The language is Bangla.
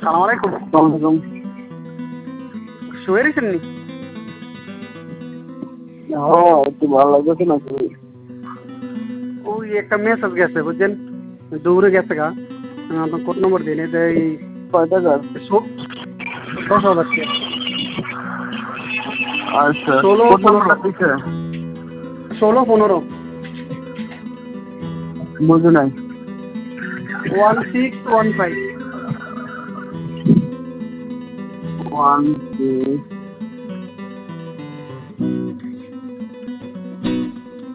সালাম আলাইকুম। ওয়ালাইকুম। শুয়ে রয়েছেন নি? হ্যাঁ, একটু ভালো লাগতেছে না খুবই। ওই একটা মেসেজ গেছে বুঝছেন, দৌড়ে গেছে গা। আপনার কোড নম্বর দিন, এটা এই কয় টাকার? 10,000 টাকা। আচ্ছা, 16 কোড 15 নাম্বারটা দিছে? 16 15 বুঝি নাই। 1615। 1 2